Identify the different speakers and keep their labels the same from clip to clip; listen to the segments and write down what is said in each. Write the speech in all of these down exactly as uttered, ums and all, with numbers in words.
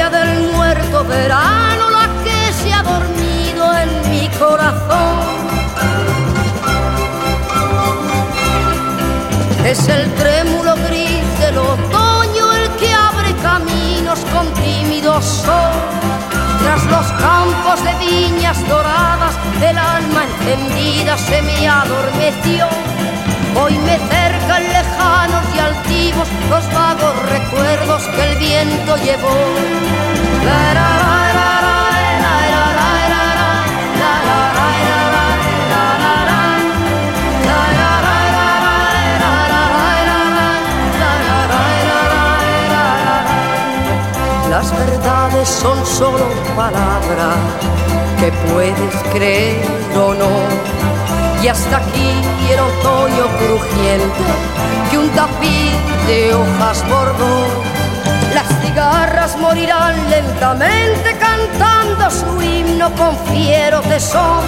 Speaker 1: memoria del muerto verano, la que se ha dormido en mi corazón. Es el trémulo gris del otoño el que abre caminos con tímido sol. Tras los campos de viñas doradas, el alma encendida se me adormeció. Hoy me cercan lejanos y altivos los vagos recuerdos que el viento llevó. La, la, la, la, la, la, la, la, la, la, la, las verdades son solo palabras que puedes creer o no. Y hasta aquí el otoño crujiente que un tapiz de hojas bordó. Las cigarras morirán lentamente cantando su himno con fiero tesón.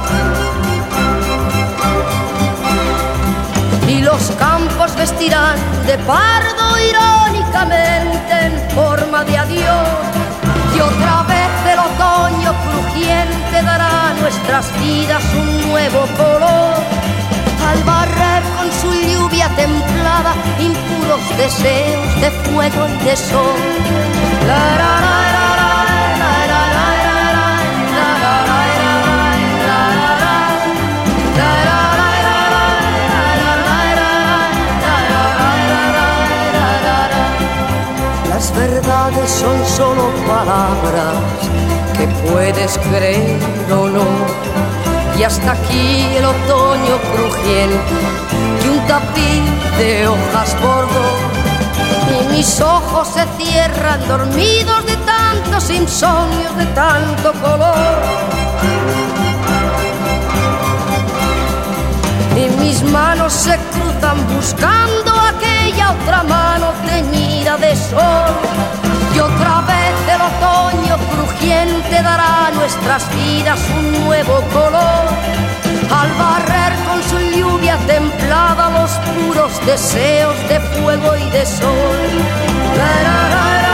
Speaker 1: Y los campos vestirán de pardo irónicamente en forma de adiós. Y otra vez el otoño crujiente dará a nuestras vidas un nuevo color. Al barrer con su lluvia templada impuros deseos de fuego y de sol. La, la, la, la, la, la, la, la, las verdades son solo palabras que puedes creer o no. Y hasta aquí el otoño crujiente que un tapiz de hojas bordó. Y mis ojos se cierran dormidos de tantos insomnios, de tanto color. Y mis manos se cruzan buscando aquella otra mano teñida de sol. Y otra vez el otoño crujiente dará a nuestras vidas un nuevo color. Al barrer con su lluvia templada los puros deseos de fuego y de sol. La, la, la, la.